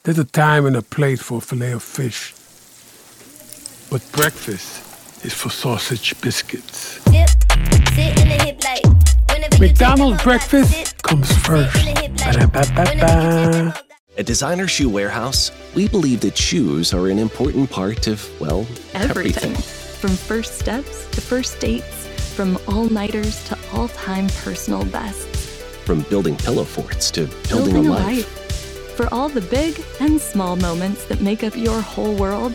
There's a time and a place for a filet of fish. But breakfast is for sausage biscuits. McDonald's breakfast comes first. Ba-da-ba-ba-ba. At Designer Shoe Warehouse, we believe that shoes are an important part of, well, everything. From first steps to first dates, from all-nighters to all-time personal bests. From building pillow forts to building a life. For all the big and small moments that make up your whole world,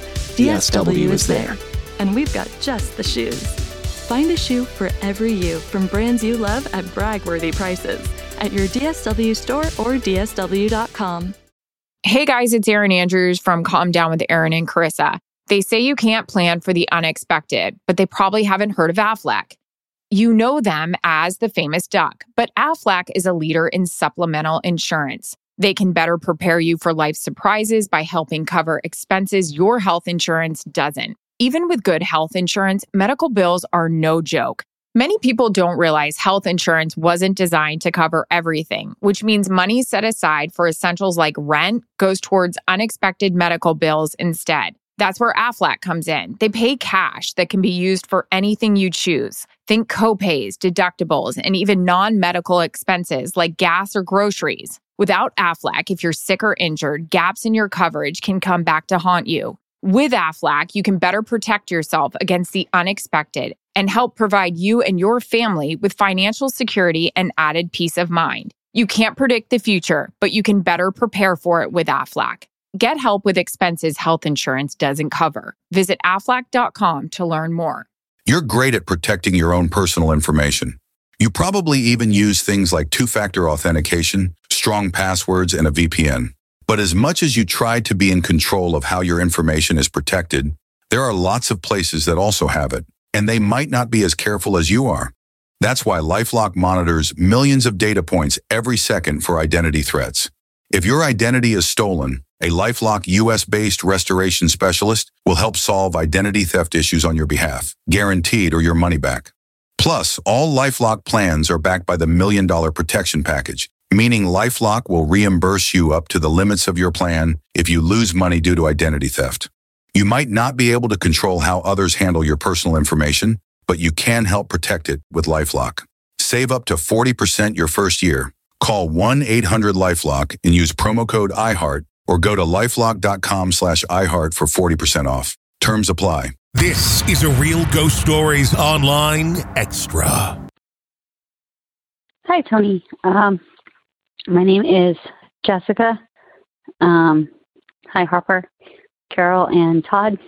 DSW is there. And we've got just the shoes. Find a shoe for every you from brands you love at brag-worthy prices at your DSW store or DSW.com. Hey guys, it's Erin Andrews from Calm Down with Erin and Carissa. They say you can't plan for the unexpected, but they probably haven't heard of Aflac. You know them as the famous duck, but Aflac is a leader in supplemental insurance. They can better prepare you for life surprises by helping cover expenses your health insurance doesn't. Even with good health insurance, medical bills are no joke. Many people don't realize health insurance wasn't designed to cover everything, which means money set aside for essentials like rent goes towards unexpected medical bills instead. That's where Aflac comes in. They pay cash that can be used for anything you choose. Think copays, deductibles, and even non-medical expenses like gas or groceries. Without Aflac, if you're sick or injured, gaps in your coverage can come back to haunt you. With Aflac, you can better protect yourself against the unexpected and help provide you and your family with financial security and added peace of mind. You can't predict the future, but you can better prepare for it with Aflac. Get help with expenses health insurance doesn't cover. Visit Aflac.com to learn more. You're great at protecting your own personal information. You probably even use things like two-factor authentication, strong passwords, and a VPN. But as much as you try to be in control of how your information is protected, there are lots of places that also have it, and they might not be as careful as you are. That's why LifeLock monitors millions of data points every second for identity threats. If your identity is stolen, a LifeLock US-based restoration specialist will help solve identity theft issues on your behalf, guaranteed or your money back. Plus, all LifeLock plans are backed by the $1 Million Protection Package, meaning LifeLock will reimburse you up to the limits of your plan if you lose money due to identity theft. You might not be able to control how others handle your personal information, but you can help protect it with LifeLock. Save up to 40% your first year. Call 1-800-LifeLock and use promo code IHEART or go to lifelock.com/iHeart for 40% off. Terms apply. This is a Real Ghost Stories Online Extra. Hi, Tony. My name is Jessica. Hi, Harper, Carol, and Todd.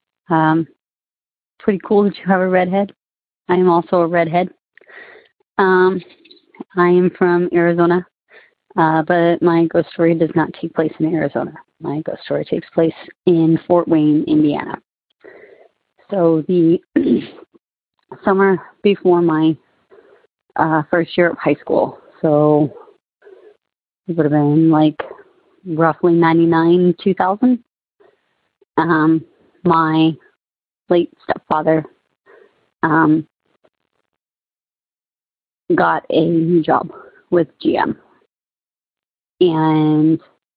Pretty cool that you have a redhead. I am also a redhead. I am from Arizona, but my ghost story does not take place in Arizona. My ghost story takes place in Fort Wayne, Indiana. So the summer before my first year of high school, so it would have been like roughly 99, 2000. My late stepfather got a new job with GM, and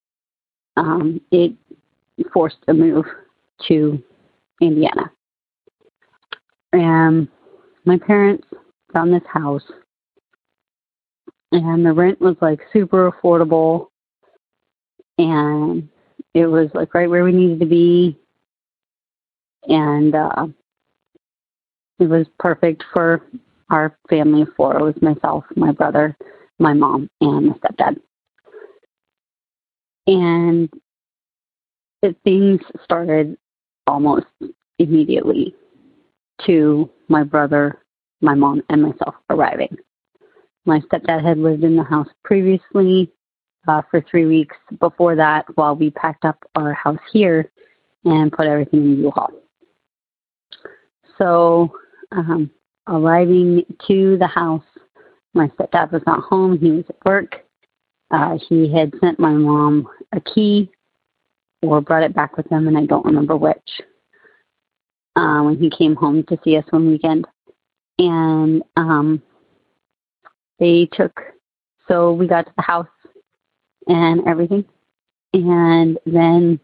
it forced a move to Indiana. And my parents found this house, and the rent was like super affordable, and it was like right where we needed to be, and it was perfect for our family of four. It was myself, my brother, my mom, and my stepdad. And things started almost immediately to my brother, my mom, and myself arriving. My stepdad had lived in the house previously for 3 weeks before that, while we packed up our house here and put everything in the U-Haul. So arriving to the house, my stepdad was not home. He was at work. He had sent my mom a key or brought it back with him, and I don't remember which, when he came home to see us one weekend. And so we got to the house and everything, And then,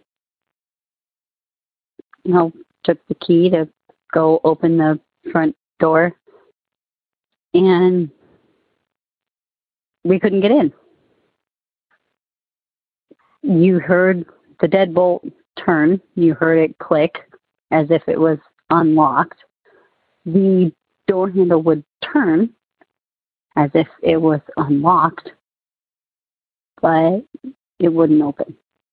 took the key to go open the front door, and we couldn't get in. You heard the deadbolt turn. You heard it click as if it was unlocked. The door handle would turn as if it was unlocked, but it wouldn't open.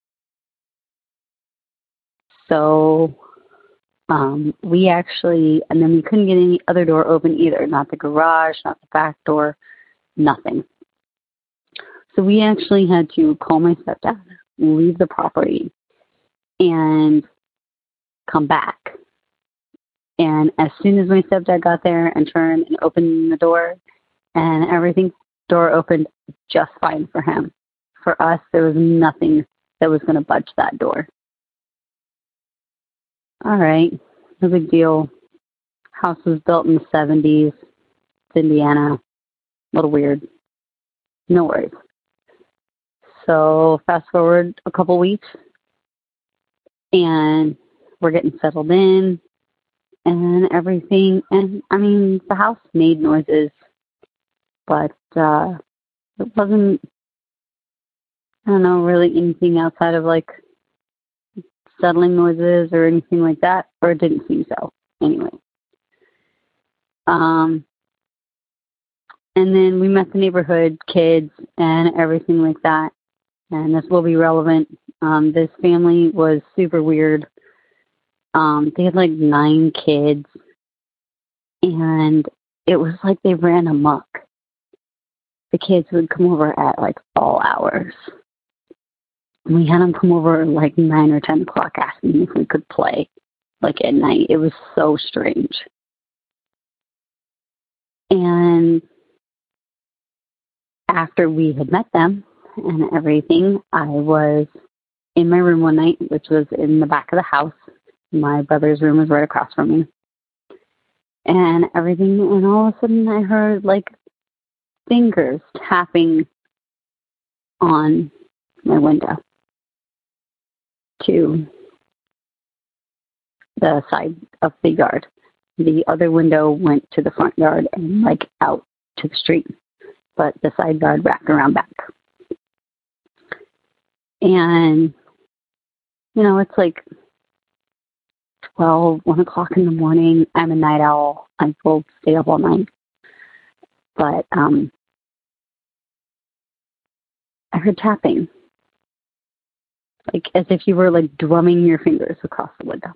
So we actually, and then we couldn't get any other door open either, not the garage, not the back door, nothing. So we actually had to call my stepdad, leave the property, and come back. And as soon as my stepdad got there and turned and opened the door and everything, door opened just fine for him. For us, there was nothing that was going to budge that door. All right, no big deal. House was built in the 70s. It's Indiana. A little weird. No worries. So fast forward a couple weeks, and we're getting settled in and everything. And, the house made noises, but it wasn't, really anything outside of, settling noises or anything like that, or it didn't seem so anyway. And then we met the neighborhood kids and everything like that, and this will be relevant. This family was super weird. They had 9 kids, and it was like they ran amok. The kids would come over at all hours. We had them come over at 9 or 10 o'clock asking if we could play, at night. It was so strange. And after we had met them and everything, I was in my room one night, which was in the back of the house. My brother's room was right across from me. And everything, and all of a sudden I heard, fingers tapping on my window to the side of the yard. The other window went to the front yard and out to the street, but the side yard wrapped around back. And, it's 12, 1 o'clock in the morning. I'm a night owl. I will stay up all night. But I heard tapping. As if you were drumming your fingers across the window.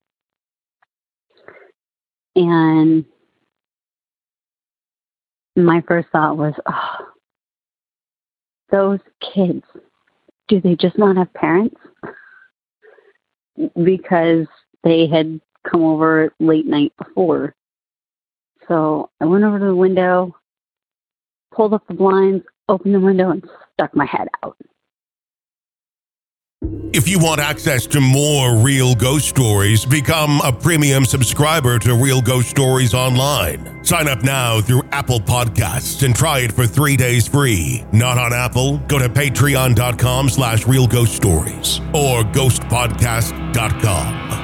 And my first thought was, those kids, do they just not have parents? Because they had come over late night before. So I went over to the window, pulled up the blinds, opened the window, and stuck my head out. If you want access to more Real Ghost Stories, become a premium subscriber to Real Ghost Stories Online. Sign up now through Apple Podcasts and try it for 3 days free. Not on Apple? Go to patreon.com/Real Ghost Stories or ghostpodcast.com.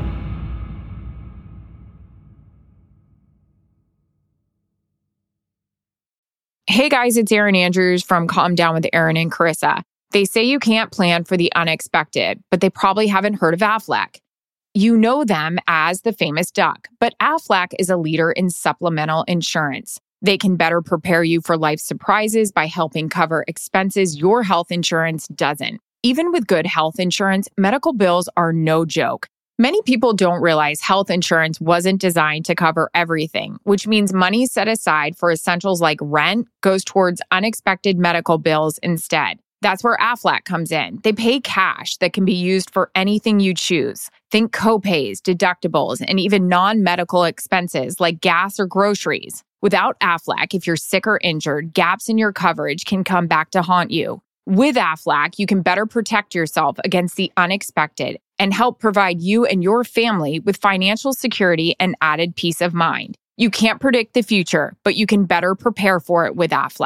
Hey guys, it's Erin Andrews from Calm Down with Erin and Carissa. They say you can't plan for the unexpected, but they probably haven't heard of Aflac. You know them as the famous duck, but Aflac is a leader in supplemental insurance. They can better prepare you for life's surprises by helping cover expenses your health insurance doesn't. Even with good health insurance, medical bills are no joke. Many people don't realize health insurance wasn't designed to cover everything, which means money set aside for essentials like rent goes towards unexpected medical bills instead. That's where Aflac comes in. They pay cash that can be used for anything you choose. Think copays, deductibles, and even non-medical expenses like gas or groceries. Without Aflac, if you're sick or injured, gaps in your coverage can come back to haunt you. With Aflac, you can better protect yourself against the unexpected and help provide you and your family with financial security and added peace of mind. You can't predict the future, but you can better prepare for it with Aflac.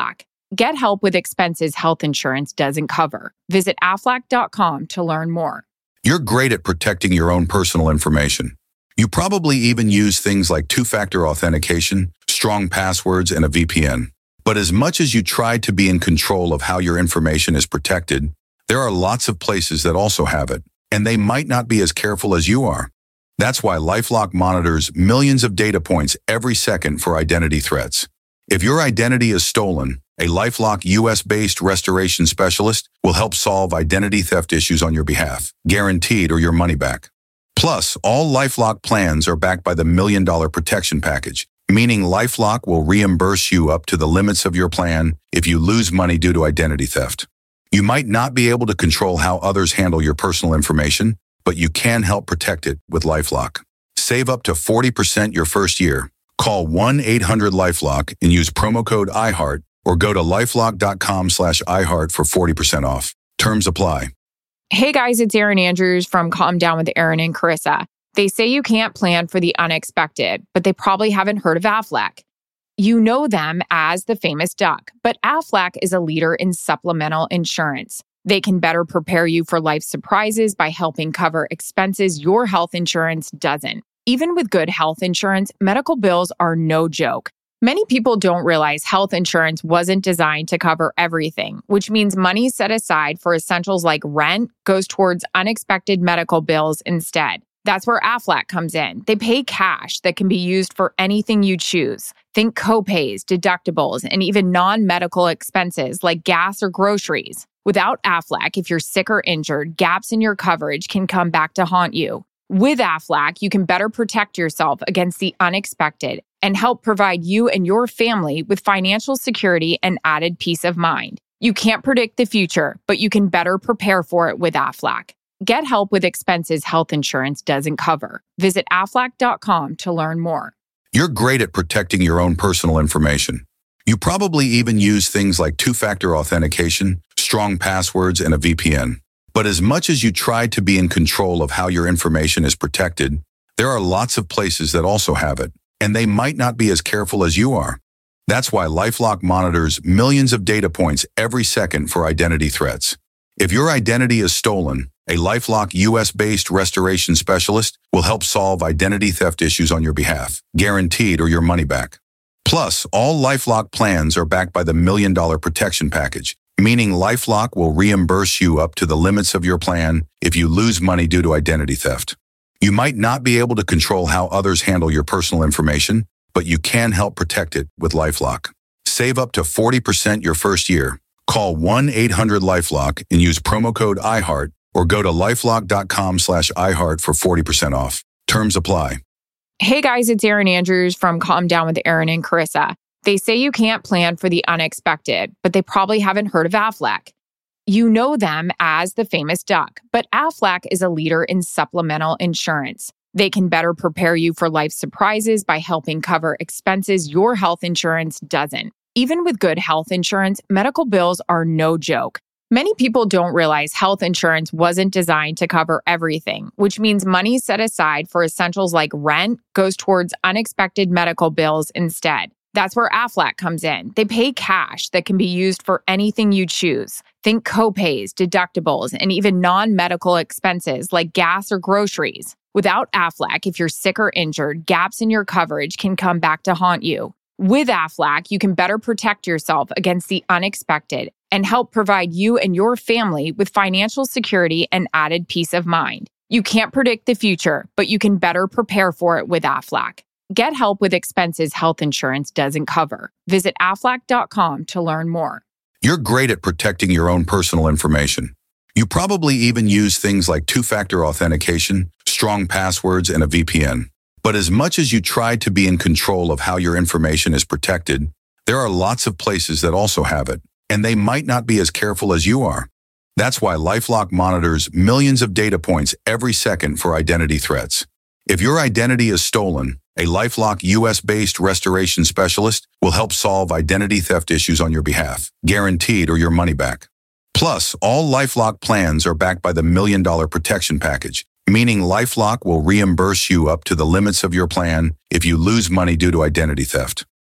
Get help with expenses health insurance doesn't cover. Visit Aflac.com to learn more. You're great at protecting your own personal information. You probably even use things like two-factor authentication, strong passwords, and a VPN. But as much as you try to be in control of how your information is protected, there are lots of places that also have it, and they might not be as careful as you are. That's why LifeLock monitors millions of data points every second for identity threats. If your identity is stolen, a LifeLock US-based restoration specialist will help solve identity theft issues on your behalf, guaranteed or your money back. Plus, all LifeLock plans are backed by the $1 Million Protection Package, meaning LifeLock will reimburse you up to the limits of your plan if you lose money due to identity theft. You might not be able to control how others handle your personal information, but you can help protect it with LifeLock. Save up to 40% your first year. Call 1-800-LifeLock and use promo code iHeart or go to lifelock.com/iHeart for 40% off. Terms apply. Hey guys, it's Erin Andrews from Calm Down with Erin and Carissa. They say you can't plan for the unexpected, but they probably haven't heard of Aflac. You know them as the famous duck, but Aflac is a leader in supplemental insurance. They can better prepare you for life's surprises by helping cover expenses your health insurance doesn't. Even with good health insurance, medical bills are no joke. Many people don't realize health insurance wasn't designed to cover everything, which means money set aside for essentials like rent goes towards unexpected medical bills instead. That's where Aflac comes in. They pay cash that can be used for anything you choose. Think copays, deductibles, and even non-medical expenses like gas or groceries. Without Aflac, if you're sick or injured, gaps in your coverage can come back to haunt you. With Aflac, you can better protect yourself against the unexpected and help provide you and your family with financial security and added peace of mind. You can't predict the future, but you can better prepare for it with Aflac. Get help with expenses health insurance doesn't cover. Visit Aflac.com to learn more. You're great at protecting your own personal information. You probably even use things like two-factor authentication, strong passwords, and a VPN. But as much as you try to be in control of how your information is protected, there are lots of places that also have it, and they might not be as careful as you are. That's why LifeLock monitors millions of data points every second for identity threats. If your identity is stolen, a LifeLock US-based restoration specialist will help solve identity theft issues on your behalf, guaranteed or your money back. Plus, all LifeLock plans are backed by the $1 Million Protection Package, meaning LifeLock will reimburse you up to the limits of your plan if you lose money due to identity theft. You might not be able to control how others handle your personal information, but you can help protect it with LifeLock. Save up to 40% your first year. Call 1-800-LifeLock and use promo code iHeart or go to lifelock.com/iHeart for 40% off. Terms apply. Hey guys, it's Erin Andrews from Calm Down with Erin and Carissa. They say you can't plan for the unexpected, but they probably haven't heard of Aflac. You know them as the famous duck, but Aflac is a leader in supplemental insurance. They can better prepare you for life's surprises by helping cover expenses your health insurance doesn't. Even with good health insurance, medical bills are no joke. Many people don't realize health insurance wasn't designed to cover everything, which means money set aside for essentials like rent goes towards unexpected medical bills instead. That's where Aflac comes in. They pay cash that can be used for anything you choose. Think copays, deductibles, and even non-medical expenses like gas or groceries. Without Aflac, if you're sick or injured, gaps in your coverage can come back to haunt you. With Aflac, you can better protect yourself against the unexpected and help provide you and your family with financial security and added peace of mind. You can't predict the future, but you can better prepare for it with Aflac. Get help with expenses health insurance doesn't cover. Visit Aflac.com to learn more. You're great at protecting your own personal information. You probably even use things like two-factor authentication, strong passwords, and a VPN. But as much as you try to be in control of how your information is protected, there are lots of places that also have it, and they might not be as careful as you are. That's why LifeLock monitors millions of data points every second for identity threats. If your identity is stolen, a LifeLock US-based restoration specialist will help solve identity theft issues on your behalf, guaranteed or your money back. Plus, all LifeLock plans are backed by the $1 Million Protection Package, meaning LifeLock will reimburse you up to the limits of your plan if you lose money due to identity theft.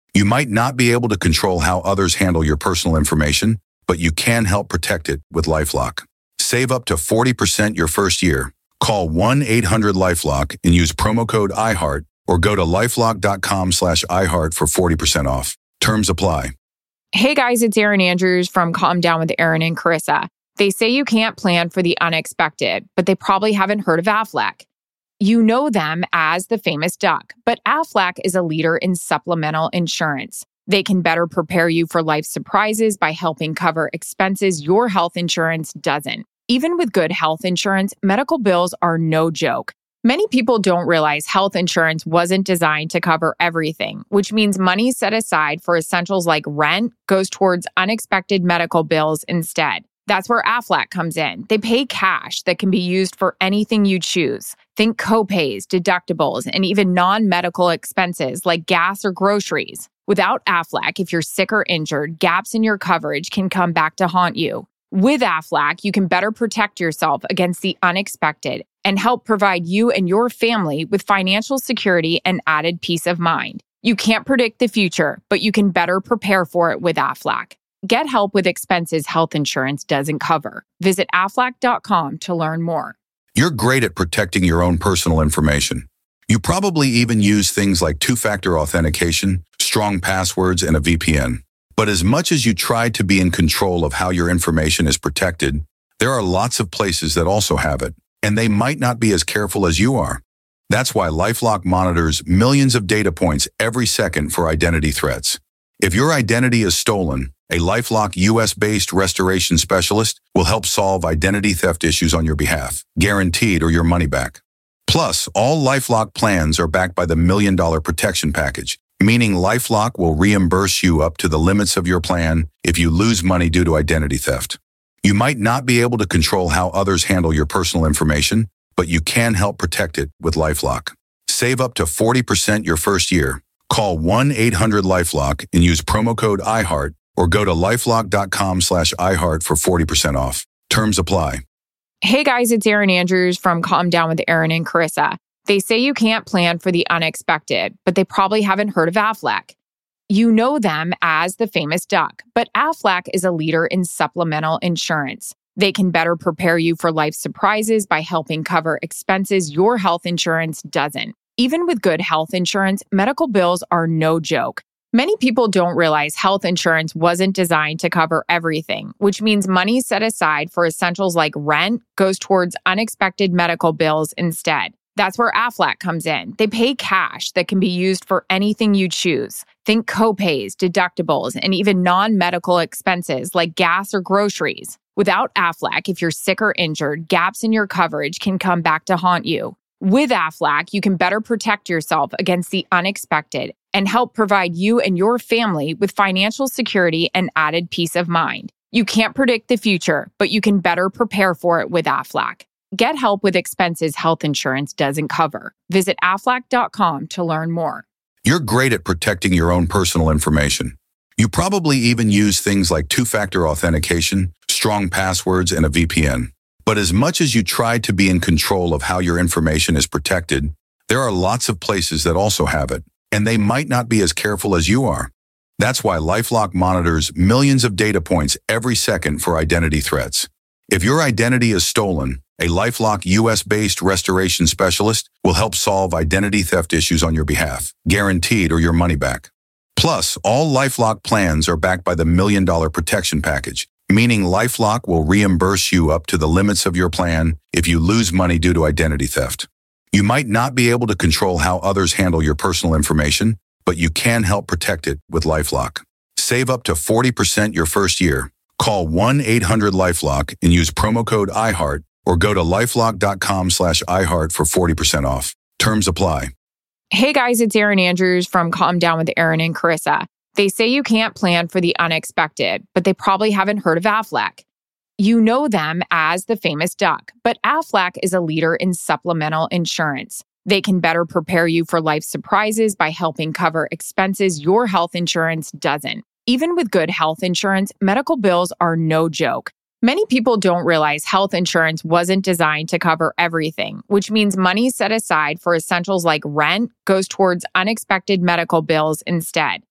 You might not be able to control how others handle your personal information, but you can help protect it with LifeLock. Save up to 40% your first year. Call 1-800-LifeLock and use promo code iHeart or go to lifelock.com/iHeart for 40% off. Terms apply. Hey guys, it's Erin Andrews from Calm Down with Erin and Carissa. They say you can't plan for the unexpected, but they probably haven't heard of Aflac. You know them as the famous duck, but Aflac is a leader in supplemental insurance. They can better prepare you for life's surprises by helping cover expenses your health insurance doesn't. Even with good health insurance, medical bills are no joke. Many people don't realize health insurance wasn't designed to cover everything, which means money set aside for essentials like rent goes towards unexpected medical bills instead. That's where Aflac comes in. They pay cash that can be used for anything you choose. Think copays, deductibles, and even non-medical expenses like gas or groceries. Without Aflac, if you're sick or injured, gaps in your coverage can come back to haunt you. With Aflac, you can better protect yourself against the unexpected and help provide you and your family with financial security and added peace of mind. You can't predict the future, but you can better prepare for it with Aflac. Get help with expenses health insurance doesn't cover. Visit Aflac.com to learn more. You're great at protecting your own personal information. You probably even use things like two-factor authentication, strong passwords, and a VPN. But as much as you try to be in control of how your information is protected, there are lots of places that also have it, and they might not be as careful as you are. That's why LifeLock monitors millions of data points every second for identity threats. If your identity is stolen, a LifeLock US-based restoration specialist will help solve identity theft issues on your behalf, guaranteed or your money back. Plus, all LifeLock plans are backed by the $1 Million Protection Package, meaning LifeLock will reimburse you up to the limits of your plan if you lose money due to identity theft. You might not be able to control how others handle your personal information, but you can help protect it with LifeLock. Save up to 40% your first year. Call 1-800-LifeLock and use promo code iHeart or go to lifelock.com/iHeart for 40% off. Terms apply. Hey guys, it's Erin Andrews from Calm Down with Erin and Carissa. They say you can't plan for the unexpected, but they probably haven't heard of Aflac. You know them as the famous duck, but Aflac is a leader in supplemental insurance. They can better prepare you for life's surprises by helping cover expenses your health insurance doesn't. Even with good health insurance, medical bills are no joke. Many people don't realize health insurance wasn't designed to cover everything, which means money set aside for essentials like rent goes towards unexpected medical bills instead. That's where Aflac comes in. They pay cash that can be used for anything you choose. Think copays, deductibles, and even non-medical expenses like gas or groceries. Without Aflac, if you're sick or injured, gaps in your coverage can come back to haunt you. With Aflac, you can better protect yourself against the unexpected and help provide you and your family with financial security and added peace of mind. You can't predict the future, but you can better prepare for it with Aflac. Get help with expenses health insurance doesn't cover. Visit Aflac.com to learn more. You're great at protecting your own personal information. You probably even use things like two-factor authentication, strong passwords, and a VPN. But as much as you try to be in control of how your information is protected, there are lots of places that also have it, and they might not be as careful as you are. That's why LifeLock monitors millions of data points every second for identity threats. If your identity is stolen, a LifeLock US-based restoration specialist will help solve identity theft issues on your behalf, guaranteed or your money back. Plus, all LifeLock plans are backed by the $1 Million Protection Package, meaning LifeLock will reimburse you up to the limits of your plan if you lose money due to identity theft. You might not be able to control how others handle your personal information, but you can help protect it with LifeLock. Save up to 40% your first year. Call 1-800-LifeLock and use promo code iHeart or go to lifelock.com/iHeart for 40% off. Terms apply. Hey guys, it's Erin Andrews from Calm Down with Erin and Carissa. They say you can't plan for the unexpected, but they probably haven't heard of Aflac. You know them as the famous duck, but Aflac is a leader in supplemental insurance. They can better prepare you for life's surprises by helping cover expenses your health insurance doesn't. Even with good health insurance, medical bills are no joke. Many people don't realize health insurance wasn't designed to cover everything, which means money set aside for essentials like rent goes towards unexpected medical bills instead.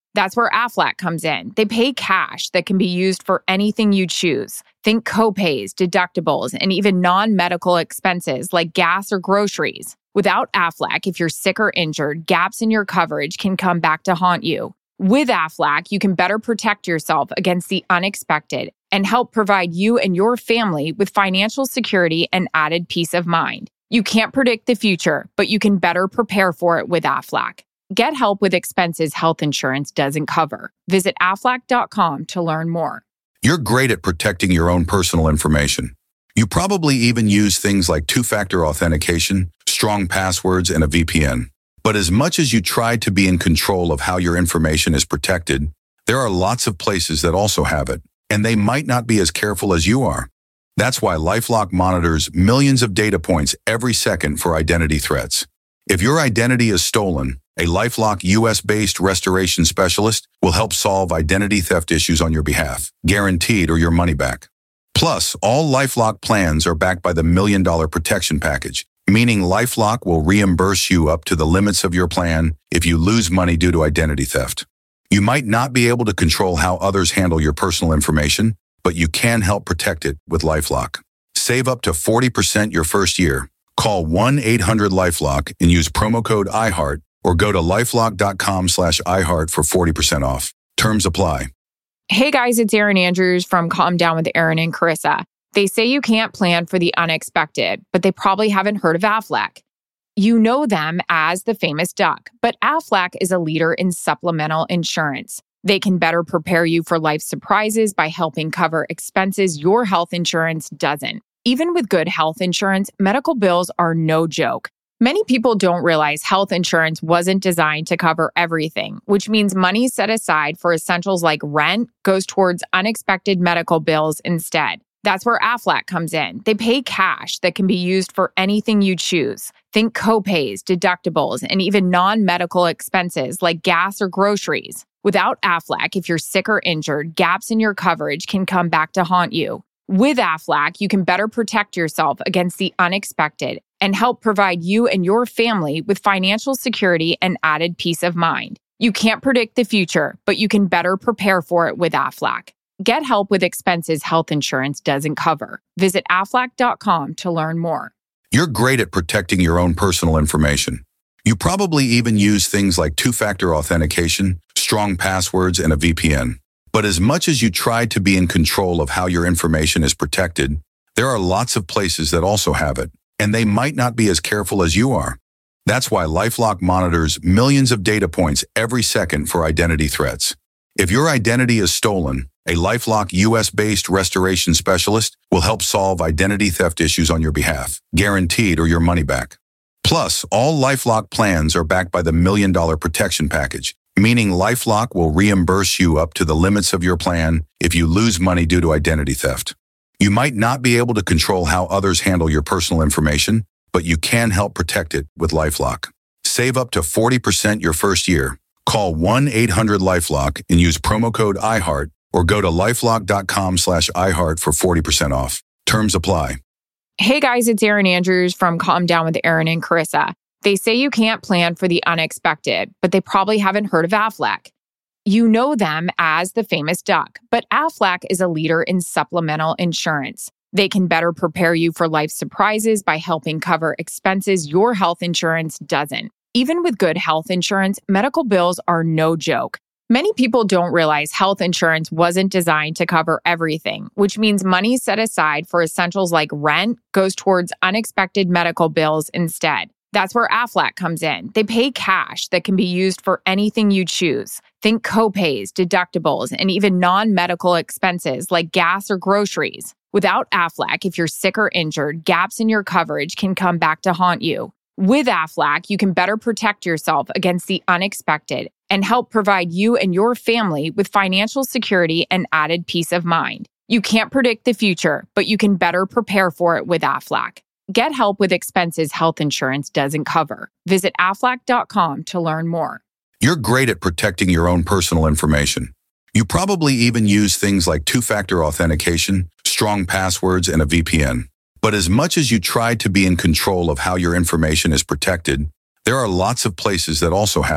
That's where Aflac comes in. They pay cash that can be used for anything you choose. Think copays, deductibles, and even non-medical expenses like gas or groceries. Without Aflac, if you're sick or injured, gaps in your coverage can come back to haunt you. With Aflac, you can better protect yourself against the unexpected and help provide you and your family with financial security and added peace of mind. You can't predict the future, but you can better prepare for it with Aflac. Get help with expenses health insurance doesn't cover. Visit Aflac.com to learn more. You're great at protecting your own personal information. You probably even use things like two-factor authentication, strong passwords, and a VPN. But as much as you try to be in control of how your information is protected, there are lots of places that also have it, and they might not be as careful as you are. That's why LifeLock monitors millions of data points every second for identity threats. If your identity is stolen, a LifeLock US-based restoration specialist will help solve identity theft issues on your behalf, guaranteed or your money back. Plus, all LifeLock plans are backed by the $1 Million Protection Package, meaning LifeLock will reimburse you up to the limits of your plan if you lose money due to identity theft. You might not be able to control how others handle your personal information, but you can help protect it with LifeLock. Save up to 40% your first year. Call 1-800-LifeLock and use promo code iHeart or go to lifelock.com/iHeart for 40% off. Terms apply. Hey guys, it's Erin Andrews from Calm Down with Erin and Carissa. They say you can't plan for the unexpected, but they probably haven't heard of Aflac. You know them as the famous duck, but Aflac is a leader in supplemental insurance. They can better prepare you for life surprises by helping cover expenses your health insurance doesn't. Even with good health insurance, medical bills are no joke. Many people don't realize health insurance wasn't designed to cover everything, which means money set aside for essentials like rent goes towards unexpected medical bills instead. That's where Aflac comes in. They pay cash that can be used for anything you choose. Think copays, deductibles, and even non-medical expenses like gas or groceries. Without Aflac, if you're sick or injured, gaps in your coverage can come back to haunt you. With Aflac, you can better protect yourself against the unexpected and help provide you and your family with financial security and added peace of mind. You can't predict the future, but you can better prepare for it with Aflac. Get help with expenses health insurance doesn't cover. Visit Aflac.com to learn more. You're great at protecting your own personal information. You probably even use things like two-factor authentication, strong passwords, and a VPN. But as much as you try to be in control of how your information is protected, there are lots of places that also have it, and they might not be as careful as you are. That's why LifeLock monitors millions of data points every second for identity threats. If your identity is stolen, a LifeLock US-based restoration specialist will help solve identity theft issues on your behalf, guaranteed or your money back. Plus, all LifeLock plans are backed by the $1 Million Protection Package, meaning LifeLock will reimburse you up to the limits of your plan if you lose money due to identity theft. You might not be able to control how others handle your personal information, but you can help protect it with LifeLock. Save up to 40% your first year. Call 1-800-LifeLock and use promo code iHeart or go to lifelock.com/iHeart for 40% off. Terms apply. Hey guys, it's Erin Andrews from Calm Down with Erin and Carissa. They say you can't plan for the unexpected, but they probably haven't heard of Aflac. You know them as the famous duck, but Aflac is a leader in supplemental insurance. They can better prepare you for life surprises by helping cover expenses your health insurance doesn't. Even with good health insurance, medical bills are no joke. Many people don't realize health insurance wasn't designed to cover everything, which means money set aside for essentials like rent goes towards unexpected medical bills instead. That's where Aflac comes in. They pay cash that can be used for anything you choose. Think copays, deductibles, and even non-medical expenses like gas or groceries. Without Aflac, if you're sick or injured, gaps in your coverage can come back to haunt you. With Aflac, you can better protect yourself against the unexpected and help provide you and your family with financial security and added peace of mind. You can't predict the future, but you can better prepare for it with Aflac. Get help with expenses health insurance doesn't cover. Visit Aflac.com to learn more. You're great at protecting your own personal information. You probably even use things like two-factor authentication, strong passwords, and a VPN. But as much as you try to be in control of how your information is protected, there are lots of places that also have it,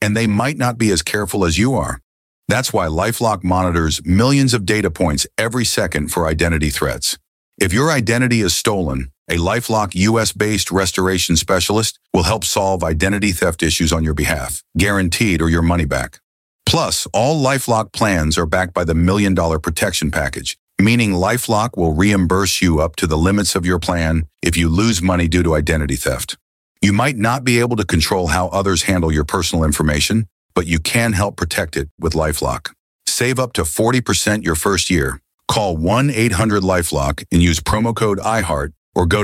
and they might not be as careful as you are. That's why LifeLock monitors millions of data points every second for identity threats. If your identity is stolen, a LifeLock US-based restoration specialist will help solve identity theft issues on your behalf, guaranteed or your money back. Plus, all LifeLock plans are backed by the $1 Million Protection Package, meaning LifeLock will reimburse you up to the limits of your plan if you lose money due to identity theft. You might not be able to control how others handle your personal information, but you can help protect it with LifeLock. Save up to 40% your first year. Call 1-800-LifeLock and use promo code iHeart or go to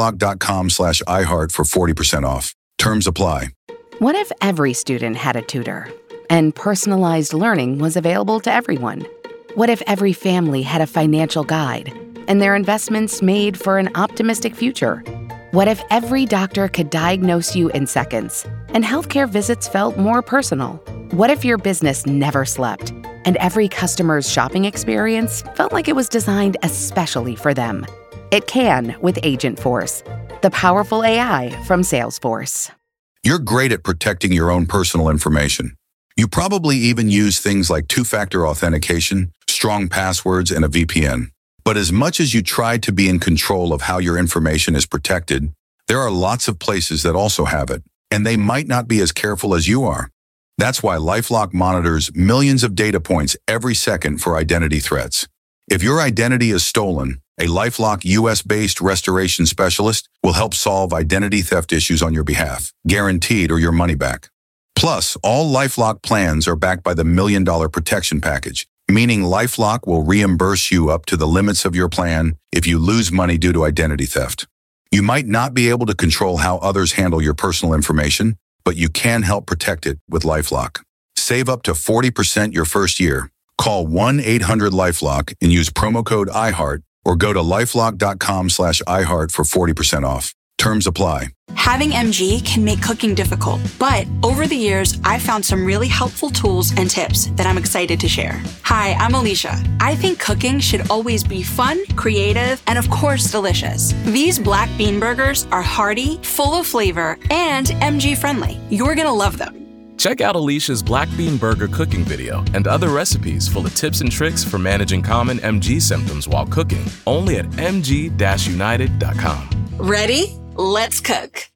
lifelock.com/iHeart for 40% off. Terms apply. What if every student had a tutor and personalized learning was available to everyone? What if every family had a financial guide and their investments made for an optimistic future? What if every doctor could diagnose you in seconds and healthcare visits felt more personal? What if your business never slept and every customer's shopping experience felt like it was designed especially for them? It can with Agentforce, the powerful AI from Salesforce. You're great at protecting your own personal information. You probably even use things like two-factor authentication, strong passwords, and a VPN. But as much as you try to be in control of how your information is protected, there are lots of places that also have it, and they might not be as careful as you are. That's why LifeLock monitors millions of data points every second for identity threats. If your identity is stolen, a LifeLock US-based restoration specialist will help solve identity theft issues on your behalf, guaranteed or your money back. Plus, all LifeLock plans are backed by the $1 Million Protection Package, meaning LifeLock will reimburse you up to the limits of your plan if you lose money due to identity theft. You might not be able to control how others handle your personal information, but you can help protect it with LifeLock. Save up to 40% your first year. Call 1-800-LifeLock and use promo code iHeart or go to lifelock.com/iHeart for 40% off. Terms apply. Having MG can make cooking difficult, but over the years, I've found some really helpful tools and tips that I'm excited to share. Hi, I'm Alicia. I think cooking should always be fun, creative, and of course, delicious. These black bean burgers are hearty, full of flavor, and MG friendly. You're gonna love them. Check out Alicia's Black Bean Burger cooking video and other recipes full of tips and tricks for managing common MG symptoms while cooking, only at mg-united.com. Ready? Let's cook.